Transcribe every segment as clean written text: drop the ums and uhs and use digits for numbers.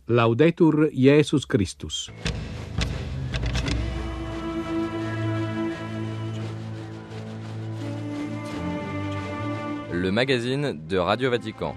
Laudetur Jesus Christus. Le magazine de Radio Vatican.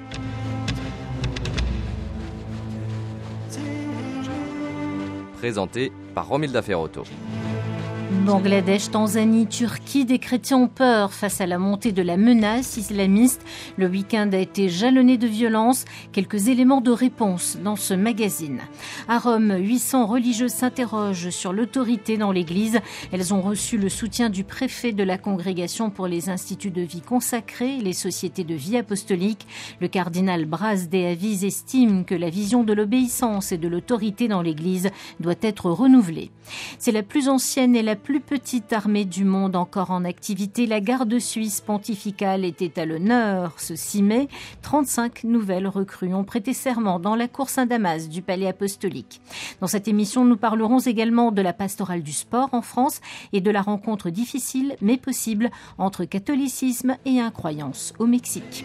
Présenté par Romilda Ferrotto. Bangladesh, Tanzanie, Turquie, des chrétiens ont peur face à la montée de la menace islamiste. Le week-end a été jalonné de violence. Quelques éléments de réponse dans ce magazine. À Rome, 800 religieuses s'interrogent sur l'autorité dans l'Église. Elles ont reçu le soutien du préfet de la Congrégation pour les instituts de vie consacrés et les sociétés de vie apostolique. Le cardinal Bras de Avis estime que la vision de l'obéissance et de l'autorité dans l'Église doit être renouvelée. C'est la plus ancienne et la plus petite armée du monde encore en activité. La garde suisse pontificale était à l'honneur ce 6 mai. 35 nouvelles recrues ont prêté serment dans la cour Saint-Damas du palais apostolique. Dans cette émission, nous parlerons également de la pastorale du sport en France et de la rencontre difficile mais possible entre catholicisme et incroyance au Mexique.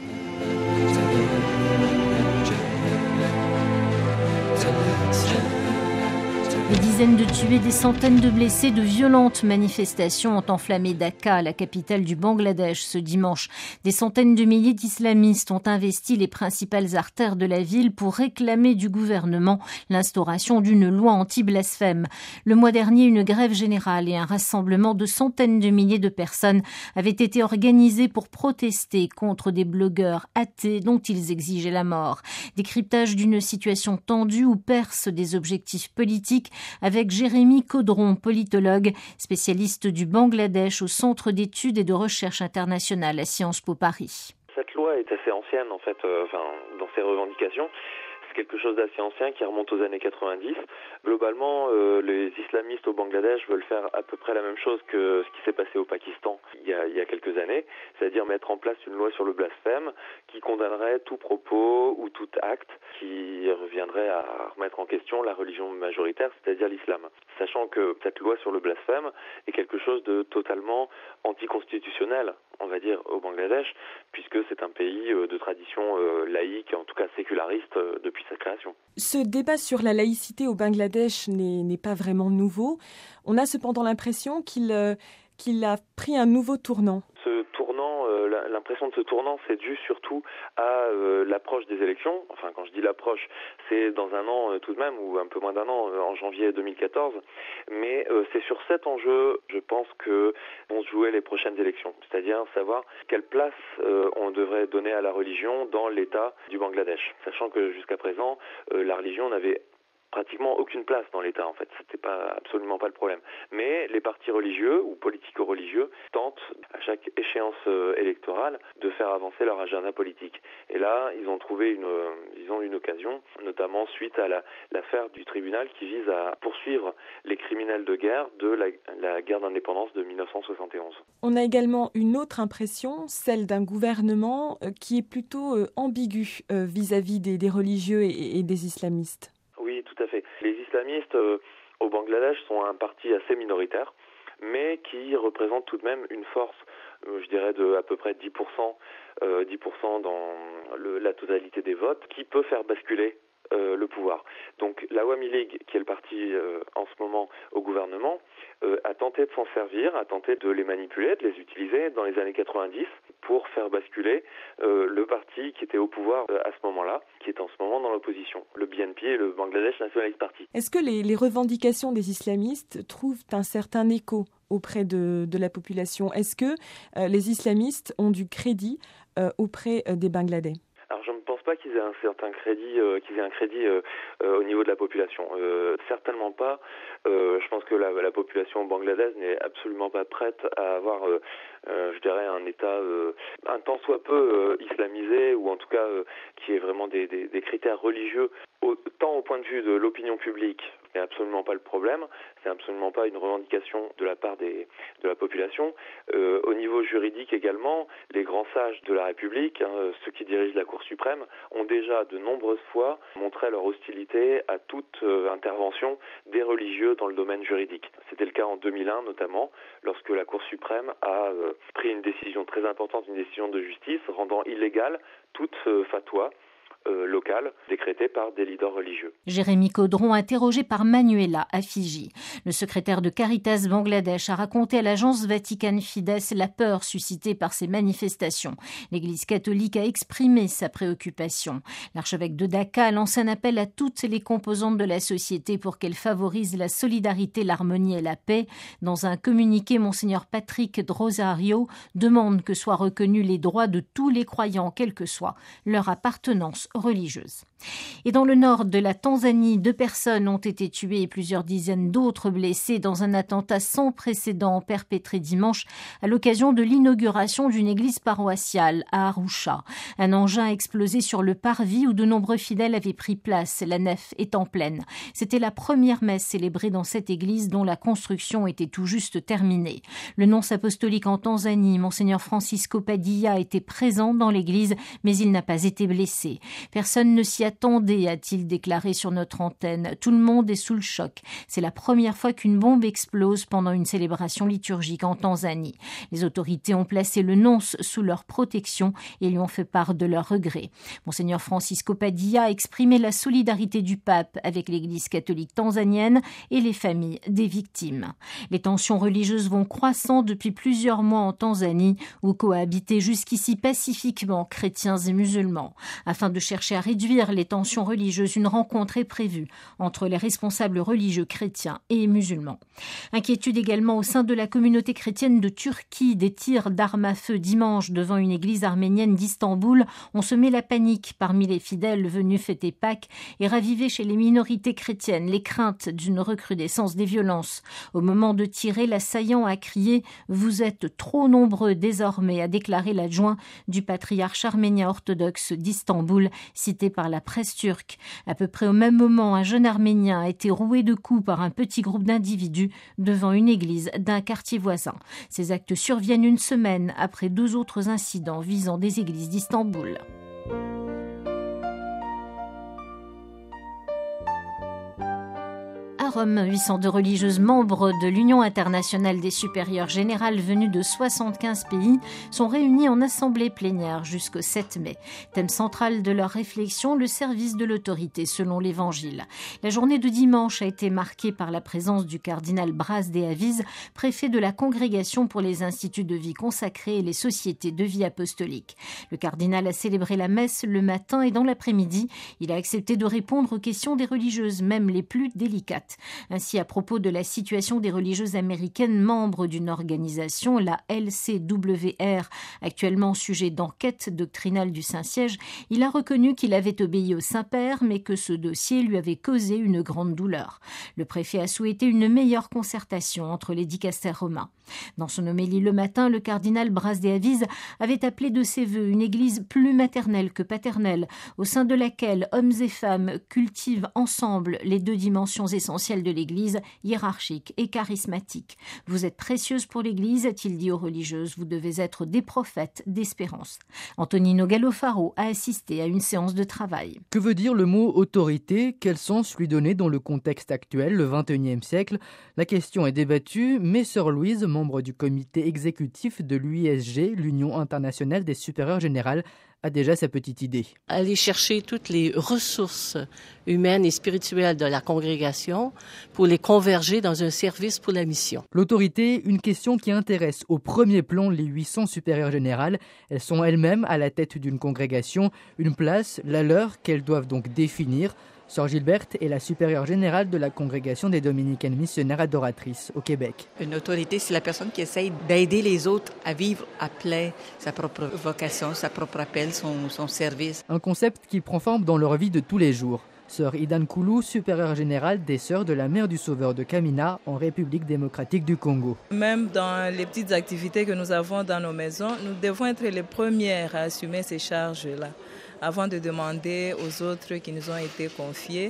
Des dizaines de tués, des centaines de blessés, de violentes manifestations ont enflammé Dhaka, la capitale du Bangladesh, ce dimanche. Des centaines de milliers d'islamistes ont investi les principales artères de la ville pour réclamer du gouvernement l'instauration d'une loi anti-blasphème. Le mois dernier, une grève générale et un rassemblement de centaines de milliers de personnes avaient été organisés pour protester contre des blogueurs athées dont ils exigeaient la mort. Décryptage d'une situation tendue où percent des objectifs politiques avec Jérémy Caudron, politologue, spécialiste du Bangladesh au Centre d'études et de recherche internationale à Sciences Po Paris. Cette loi est assez ancienne en fait, dans ses revendications. C'est quelque chose d'assez ancien qui remonte aux années 90. Globalement, les islamistes au Bangladesh veulent faire à peu près la même chose que ce qui s'est passé au Pakistan il y a quelques années, c'est-à-dire mettre en place une loi sur le blasphème qui condamnerait tout propos ou tout acte qui reviendrait à remettre en question la religion majoritaire, c'est-à-dire l'islam. Sachant que cette loi sur le blasphème est quelque chose de totalement anticonstitutionnel, on va dire, au Bangladesh, puisque c'est un pays de tradition laïque, en tout cas séculariste, depuis sa création. Ce débat sur la laïcité au Bangladesh n'est pas vraiment nouveau. On a cependant l'impression qu'il a pris un nouveau tournant. Ce tournant, l'impression de ce tournant, c'est dû surtout à l'approche des élections. Enfin, quand je dis l'approche, c'est dans un an tout de même, ou un peu moins d'un an, en janvier 2014. Mais c'est sur cet enjeu, je pense, que vont se jouer les prochaines élections. C'est-à-dire savoir quelle place on devrait donner à la religion dans l'État du Bangladesh. Sachant que jusqu'à présent, la religion n'avait pratiquement aucune place dans l'État, en fait. C'était absolument pas le problème. Mais les partis religieux ou politico-religieux tentent, à chaque échéance électorale, de faire avancer leur agenda politique. Et là, ils ont trouvé une occasion, notamment suite à l'affaire du tribunal qui vise à poursuivre les criminels de guerre de la guerre d'indépendance de 1971. On a également une autre impression, celle d'un gouvernement qui est plutôt ambigu vis-à-vis des religieux et des islamistes. Oui, tout à fait. Les islamistes au Bangladesh sont un parti assez minoritaire, mais qui représente tout de même une force, je dirais, de à peu près 10% dans la totalité des votes, qui peut faire basculer le pouvoir. Donc l'Awami League, qui est le parti en ce moment au gouvernement, a tenté de s'en servir, a tenté de les manipuler, de les utiliser dans les années 90 pour faire basculer le parti qui était au pouvoir à ce moment-là, qui est en ce moment dans l'opposition, le BNP et le Bangladesh Nationalist Party. Est-ce que les revendications des islamistes trouvent un certain écho auprès de la population? Est-ce que les islamistes ont du crédit auprès des Bangladais? Alors je ne pense pas qu'ils aient un certain crédit, au niveau de la population. Certainement pas. Je pense que la population bangladesh n'est absolument pas prête à avoir, je dirais, un État un tant soit peu islamisé, ou en tout cas qui ait vraiment des critères religieux, tant au point de vue de l'opinion publique. C'est absolument pas le problème, c'est absolument pas une revendication de la part de la population. Au niveau juridique également, les grands sages de la République, ceux qui dirigent la Cour suprême, ont déjà de nombreuses fois montré leur hostilité à toute intervention des religieux dans le domaine juridique. C'était le cas en 2001 notamment, lorsque la Cour suprême a pris une décision très importante, une décision de justice rendant illégale toute fatwa locales décrétées par des leaders religieux. Jérémy Caudron, interrogé par Manuela à Fidji. Le secrétaire de Caritas Bangladesh a raconté à l'agence Vatican Fides la peur suscitée par ces manifestations. L'Église catholique a exprimé sa préoccupation. L'archevêque de Dhaka a lancé un appel à toutes les composantes de la société pour qu'elles favorisent la solidarité, l'harmonie et la paix. Dans un communiqué, Monseigneur Patrick Drosario demande que soient reconnus les droits de tous les croyants, quelle que soit leur appartenance religieuse. Et dans le nord de la Tanzanie, 2 personnes ont été tuées et plusieurs dizaines d'autres blessées dans un attentat sans précédent perpétré dimanche à l'occasion de l'inauguration d'une église paroissiale à Arusha. Un engin a explosé sur le parvis où de nombreux fidèles avaient pris place, la nef étant pleine. C'était la première messe célébrée dans cette église dont la construction était tout juste terminée. Le nonce apostolique en Tanzanie, Monseigneur Francisco Padilla, était présent dans l'église, mais il n'a pas été blessé. Personne ne s'y attendait, a-t-il déclaré sur notre antenne. Tout le monde est sous le choc. C'est la première fois qu'une bombe explose pendant une célébration liturgique en Tanzanie. Les autorités ont placé le nonce sous leur protection et lui ont fait part de leurs regrets. Monseigneur Francisco Padilla a exprimé la solidarité du pape avec l'Église catholique tanzanienne et les familles des victimes. Les tensions religieuses vont croissant depuis plusieurs mois en Tanzanie, où cohabitaient jusqu'ici pacifiquement chrétiens et musulmans. Afin de chercher à réduire les tensions religieuses, une rencontre est prévue entre les responsables religieux chrétiens et musulmans. Inquiétude également au sein de la communauté chrétienne de Turquie. Des tirs d'armes à feu dimanche devant une église arménienne d'Istanbul ont semé la panique parmi les fidèles venus fêter Pâques et ravivé chez les minorités chrétiennes les craintes d'une recrudescence des violences. Au moment de tirer, l'assaillant a crié « Vous êtes trop nombreux désormais », a déclaré l'adjoint du patriarche arménien orthodoxe d'Istanbul, cité par la presse turque. À peu près au même moment, un jeune arménien a été roué de coups par un petit groupe d'individus devant une église d'un quartier voisin. Ces actes surviennent une semaine après 2 autres incidents visant des églises d'Istanbul. À Rome, 802 religieuses membres de l'Union internationale des supérieures générales venues de 75 pays sont réunies en assemblée plénière jusqu'au 7 mai. Thème central de leur réflexion, le service de l'autorité selon l'Évangile. La journée de dimanche a été marquée par la présence du cardinal Bras de Aviz, préfet de la Congrégation pour les instituts de vie consacrés et les sociétés de vie apostolique. Le cardinal a célébré la messe le matin et dans l'après-midi, il a accepté de répondre aux questions des religieuses, même les plus délicates. Ainsi, à propos de la situation des religieuses américaines membres d'une organisation, la LCWR, actuellement sujet d'enquête doctrinale du Saint-Siège, il a reconnu qu'il avait obéi au Saint-Père, mais que ce dossier lui avait causé une grande douleur. Le préfet a souhaité une meilleure concertation entre les dicastères romains. Dans son homélie le matin, le cardinal Bras de Aviz avait appelé de ses vœux une église plus maternelle que paternelle, au sein de laquelle hommes et femmes cultivent ensemble les 2 dimensions essentielles de l'Église, hiérarchique et charismatique. Vous êtes précieuses pour l'Église, a-t-il dit aux religieuses, vous devez être des prophètes d'espérance. Antonino Gallofaro a assisté à une séance de travail. Que veut dire le mot autorité ? Quel sens lui donner dans le contexte actuel, le XXIe siècle ? La question est débattue, mais sœur Louise, membre du comité exécutif de l'UISG, l'Union internationale des supérieures générales, a déjà sa petite idée. Aller chercher toutes les ressources humaines et spirituelles de la congrégation pour les converger dans un service pour la mission. L'autorité, une question qui intéresse au premier plan les 800 supérieures générales. Elles sont elles-mêmes à la tête d'une congrégation, une place, la leur, qu'elles doivent donc définir. Sœur Gilberte est la supérieure générale de la congrégation des dominicaines missionnaires adoratrices au Québec. Une autorité, c'est la personne qui essaye d'aider les autres à vivre à plein sa propre vocation, sa propre appel, son service. Un concept qui prend forme dans leur vie de tous les jours. Sœur Idan Koulou, supérieure générale des Sœurs de la Mère du Sauveur de Kamina en République démocratique du Congo. Même dans les petites activités que nous avons dans nos maisons, nous devons être les premières à assumer ces charges-là, avant de demander aux autres qui nous ont été confiées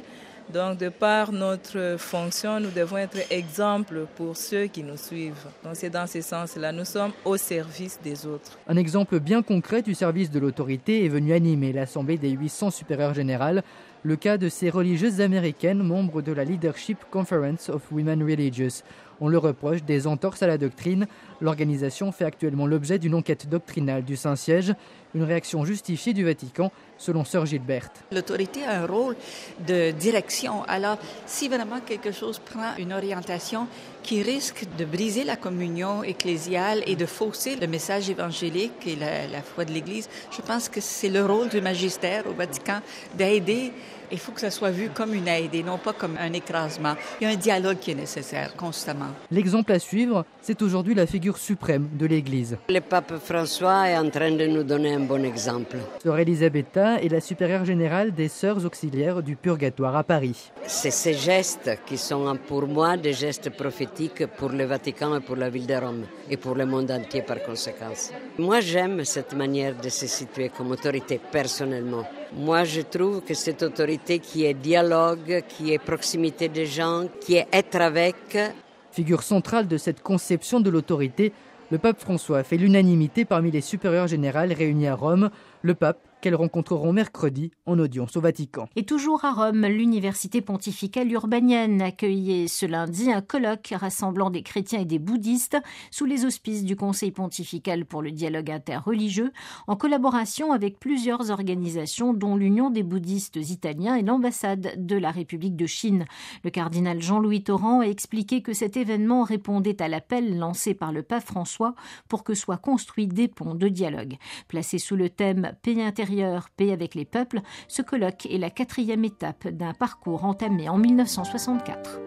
Donc, de par notre fonction, nous devons être exemple pour ceux qui nous suivent. Donc, c'est dans ce sens-là, nous sommes au service des autres. Un exemple bien concret du service de l'autorité est venu animer l'Assemblée des 800 supérieures générales, le cas de ces religieuses américaines, membres de la Leadership Conference of Women Religious. On leur reproche des entorses à la doctrine. L'organisation fait actuellement l'objet d'une enquête doctrinale du Saint-Siège, une réaction justifiée du Vatican, selon sœur Gilberte. L'autorité a un rôle de direction. Alors, si vraiment quelque chose prend une orientation qui risque de briser la communion ecclésiale et de fausser le message évangélique et la foi de l'Église, je pense que c'est le rôle du magistère au Vatican d'aider. Il faut que ça soit vu comme une aide et non pas comme un écrasement. Il y a un dialogue qui est nécessaire constamment. L'exemple à suivre, c'est aujourd'hui la figure suprême de l'Église. Le pape François est en train de nous donner un bon exemple. Sœur Elisabetta est la supérieure générale des Sœurs auxiliaires du Purgatoire à Paris. C'est ces gestes qui sont pour moi des gestes prophétiques pour le Vatican et pour la ville de Rome et pour le monde entier par conséquent. Moi, j'aime cette manière de se situer comme autorité personnellement. Moi, je trouve que cette autorité qui est dialogue, qui est proximité des gens, qui est être avec. Figure centrale de cette conception de l'autorité, le pape François fait l'unanimité parmi les supérieures générales réunies à Rome. Le pape qu'elles rencontreront mercredi en audience au Vatican. Et toujours à Rome, l'université pontificale urbanienne accueillait ce lundi un colloque rassemblant des chrétiens et des bouddhistes sous les auspices du Conseil pontifical pour le dialogue interreligieux, en collaboration avec plusieurs organisations dont l'Union des bouddhistes italiens et l'ambassade de la République de Chine. Le cardinal Jean-Louis Torrent a expliqué que cet événement répondait à l'appel lancé par le pape François pour que soient construits des ponts de dialogue. Placé sous le thème « Paix intérieure, paix avec les peuples », ce colloque est la 4e étape d'un parcours entamé en 1964.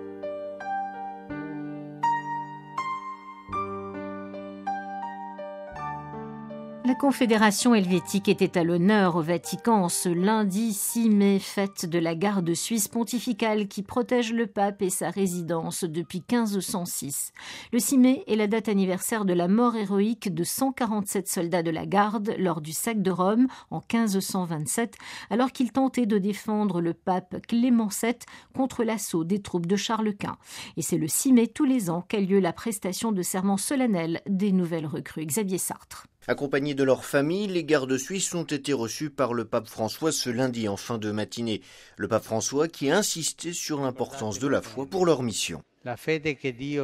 La Confédération helvétique était à l'honneur au Vatican ce lundi 6 mai, fête de la garde suisse pontificale qui protège le pape et sa résidence depuis 1506. Le 6 mai est la date anniversaire de la mort héroïque de 147 soldats de la garde lors du sac de Rome en 1527, alors qu'ils tentaient de défendre le pape Clément VII contre l'assaut des troupes de Charles Quint. Et c'est le 6 mai tous les ans qu'a lieu la prestation de serment solennel des nouvelles recrues. Xavier Sartre. Accompagnés de leurs familles, les gardes suisses ont été reçus par le pape François ce lundi en fin de matinée. Le pape François qui a insisté sur l'importance de la foi pour leur mission. La foi que Dieu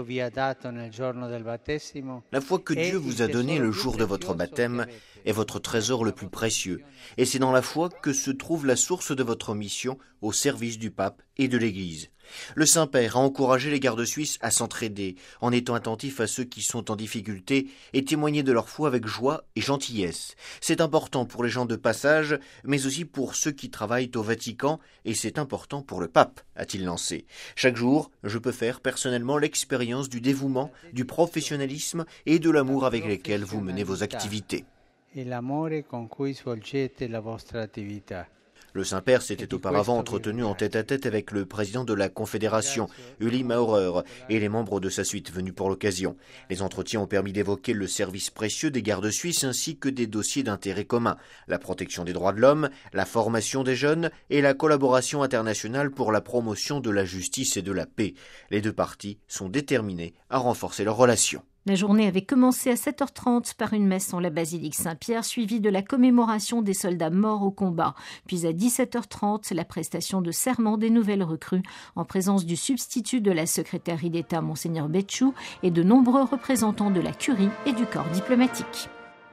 vous a donnée le jour de votre baptême est votre trésor le plus précieux. Et c'est dans la foi que se trouve la source de votre mission au service du pape et de l'Église. Le Saint-Père a encouragé les gardes suisses à s'entraider en étant attentifs à ceux qui sont en difficulté et témoigner de leur foi avec joie et gentillesse. C'est important pour les gens de passage, mais aussi pour ceux qui travaillent au Vatican, et c'est important pour le pape, a-t-il lancé. Chaque jour, je peux faire personnellement l'expérience du dévouement, du professionnalisme et de l'amour avec lesquels vous menez vos activités. Le Saint-Père s'était auparavant entretenu en tête-à-tête avec le président de la Confédération, Uli Maurer, et les membres de sa suite venus pour l'occasion. Les entretiens ont permis d'évoquer le service précieux des gardes suisses ainsi que des dossiers d'intérêt commun, la protection des droits de l'homme, la formation des jeunes et la collaboration internationale pour la promotion de la justice et de la paix. Les deux parties sont déterminées à renforcer leurs relations. La journée avait commencé à 7h30 par une messe en la basilique Saint-Pierre, suivie de la commémoration des soldats morts au combat. Puis à 17h30, la prestation de serment des nouvelles recrues, en présence du substitut de la secrétaire d'État, Monseigneur Betchou, et de nombreux représentants de la curie et du corps diplomatique.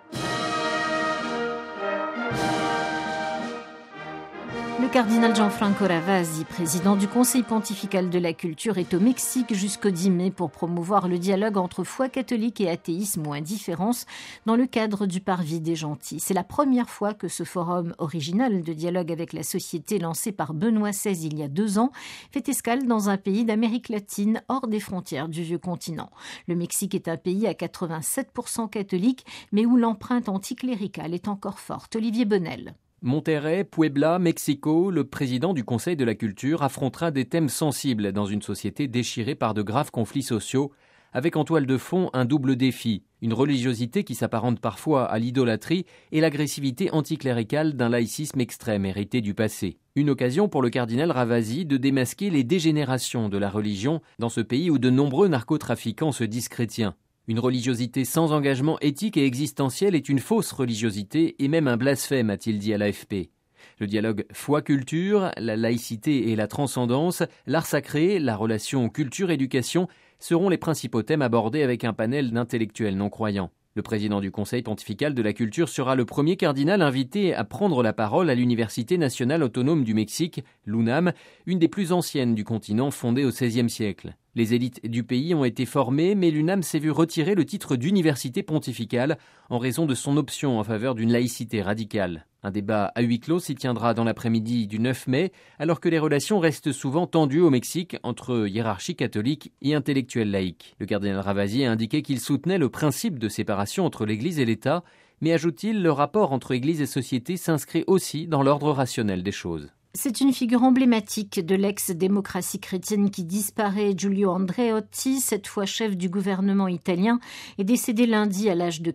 Le cardinal Gianfranco Ravasi, président du Conseil pontifical de la culture, est au Mexique jusqu'au 10 mai pour promouvoir le dialogue entre foi catholique et athéisme ou indifférence dans le cadre du Parvis des Gentils. C'est la première fois que ce forum original de dialogue avec la société lancé par Benoît XVI il y a 2 ans fait escale dans un pays d'Amérique latine hors des frontières du vieux continent. Le Mexique est un pays à 87% catholique, mais où l'empreinte anticléricale est encore forte. Olivier Bonnel. Monterrey, Puebla, Mexico, le président du Conseil de la culture affrontera des thèmes sensibles dans une société déchirée par de graves conflits sociaux, avec en toile de fond un double défi, une religiosité qui s'apparente parfois à l'idolâtrie et l'agressivité anticléricale d'un laïcisme extrême hérité du passé. Une occasion pour le cardinal Ravasi de démasquer les dégénérations de la religion dans ce pays où de nombreux narcotrafiquants se disent chrétiens. Une religiosité sans engagement éthique et existentiel est une fausse religiosité et même un blasphème, a-t-il dit à l'AFP. Le dialogue foi-culture, la laïcité et la transcendance, l'art sacré, la relation culture-éducation seront les principaux thèmes abordés avec un panel d'intellectuels non-croyants. Le président du Conseil pontifical de la culture sera le premier cardinal invité à prendre la parole à l'Université nationale autonome du Mexique, l'UNAM, une des plus anciennes du continent, fondée au XVIe siècle. Les élites du pays ont été formées, mais l'UNAM s'est vu retirer le titre d'université pontificale en raison de son option en faveur d'une laïcité radicale. Un débat à huis clos s'y tiendra dans l'après-midi du 9 mai, alors que les relations restent souvent tendues au Mexique entre hiérarchie catholique et intellectuels laïcs. Le cardinal Ravasi a indiqué qu'il soutenait le principe de séparation entre l'Église et l'État, mais ajoute-t-il, le rapport entre Église et société s'inscrit aussi dans l'ordre rationnel des choses. C'est une figure emblématique de l'ex-démocratie chrétienne qui disparaît. Giulio Andreotti, cette fois chef du gouvernement italien, est décédé lundi à l'âge de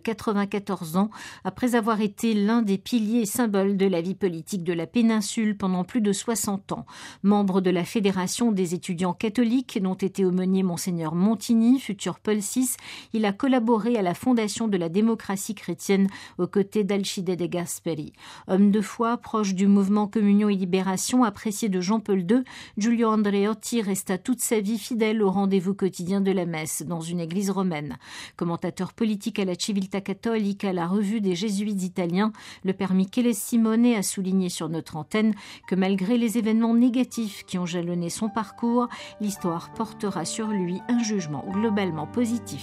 94 ans, après avoir été l'un des piliers et symboles de la vie politique de la péninsule pendant plus de 60 ans. Membre de la Fédération des étudiants catholiques, dont était aumônier Monseigneur Montini, futur Paul VI, il a collaboré à la fondation de la démocratie chrétienne aux côtés d'Alcide De Gasperi. Homme de foi, proche du mouvement Communion et Libération, apprécié de Jean-Paul II, Giulio Andreotti resta toute sa vie fidèle au rendez-vous quotidien de la messe dans une église romaine. Commentateur politique à la Civiltà Cattolica, la revue des jésuites italiens, le père Michele Simone a souligné sur notre antenne que malgré les événements négatifs qui ont jalonné son parcours, l'histoire portera sur lui un jugement globalement positif.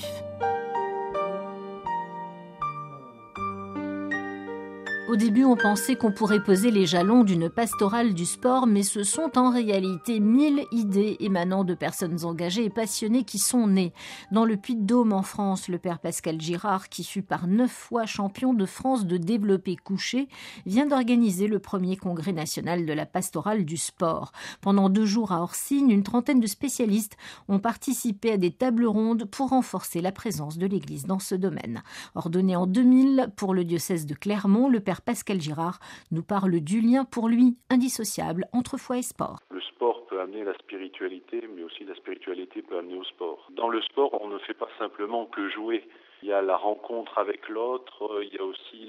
Au début, on pensait qu'on pourrait poser les jalons d'une pastorale du sport, mais ce sont en réalité 1000 idées émanant de personnes engagées et passionnées qui sont nées. Dans le Puy-de-Dôme en France, le père Pascal Girard, qui fut par 9 fois champion de France de développé couché, vient d'organiser le premier congrès national de la pastorale du sport. Pendant 2 jours à Orsine, une trentaine de spécialistes ont participé à des tables rondes pour renforcer la présence de l'Église dans ce domaine. Ordonné en 2000 pour le diocèse de Clermont, le père Pascal Girard nous parle du lien pour lui indissociable entre foi et sport. Le sport peut amener la spiritualité, mais aussi la spiritualité peut amener au sport. Dans le sport, on ne fait pas simplement que jouer. Il y a la rencontre avec l'autre, il y a aussi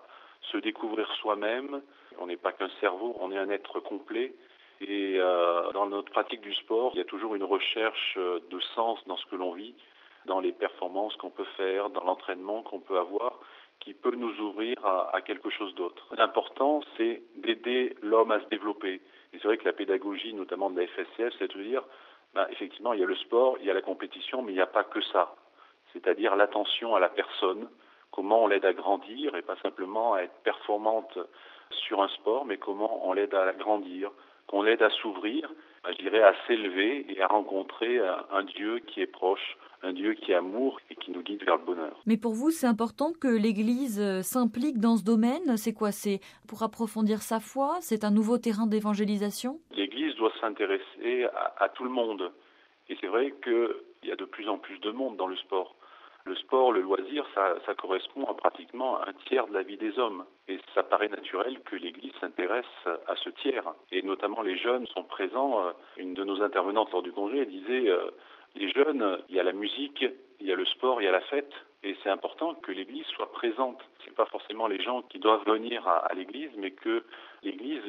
se découvrir soi-même. On n'est pas qu'un cerveau, on est un être complet. Et dans notre pratique du sport, il y a toujours une recherche de sens dans ce que l'on vit, dans les performances qu'on peut faire, dans l'entraînement qu'on peut avoir, qui peut nous ouvrir à quelque chose d'autre. L'important, c'est d'aider l'homme à se développer. Et c'est vrai que la pédagogie, notamment de la FSCF, c'est de dire, effectivement, il y a le sport, il y a la compétition, mais il n'y a pas que ça. C'est-à-dire l'attention à la personne, comment on l'aide à grandir, et pas simplement à être performante sur un sport, mais comment on l'aide à grandir, qu'on l'aide à s'ouvrir, je dirais à s'élever et à rencontrer un Dieu qui est proche, un Dieu qui est amour et qui nous guide vers le bonheur. Mais pour vous, c'est important que l'Église s'implique dans ce domaine. C'est quoi? C'est pour approfondir sa foi? C'est un nouveau terrain d'évangélisation? L'Église doit s'intéresser à tout le monde. Et c'est vrai qu'il y a de plus en plus de monde dans le sport. Le sport, le loisir, ça correspond à pratiquement un tiers de la vie des hommes. Et ça paraît naturel que l'Église s'intéresse à ce tiers. Et notamment les jeunes sont présents. Une de nos intervenantes lors du congrès disait les jeunes, il y a la musique, il y a le sport, il y a la fête. Et c'est important que l'Église soit présente. Ce n'est pas forcément les gens qui doivent venir à l'Église, mais que l'Église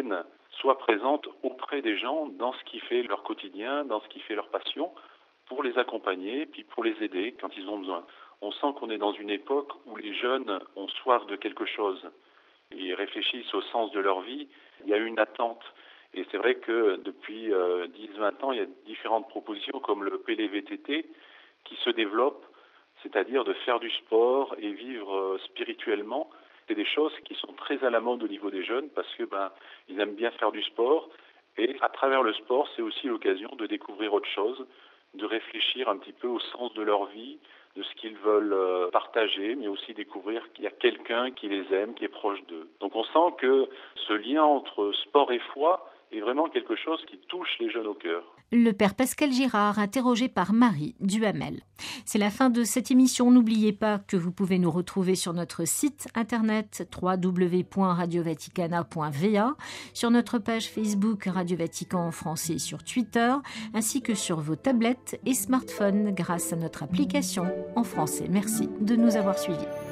soit présente auprès des gens dans ce qui fait leur quotidien, dans ce qui fait leur passion, pour les accompagner, puis pour les aider quand ils ont besoin. On sent qu'on est dans une époque où les jeunes ont soif de quelque chose. Ils réfléchissent au sens de leur vie. Il y a une attente. Et c'est vrai que depuis 10-20 ans, il y a différentes propositions comme le PLVTT qui se développent, c'est-à-dire de faire du sport et vivre spirituellement. C'est des choses qui sont très à la mode au niveau des jeunes parce que ils aiment bien faire du sport. Et à travers le sport, c'est aussi l'occasion de découvrir autre chose, de réfléchir un petit peu au sens de leur vie, de ce qu'ils veulent partager, mais aussi découvrir qu'il y a quelqu'un qui les aime, qui est proche d'eux. Donc on sent que ce lien entre sport et foi est vraiment quelque chose qui touche les jeunes au cœur. Le père Pascal Girard, interrogé par Marie Duhamel. C'est la fin de cette émission. N'oubliez pas que vous pouvez nous retrouver sur notre site internet www.radiovaticana.va, sur notre page Facebook Radio Vatican en français sur Twitter, ainsi que sur vos tablettes et smartphones grâce à notre application en français. Merci de nous avoir suivis.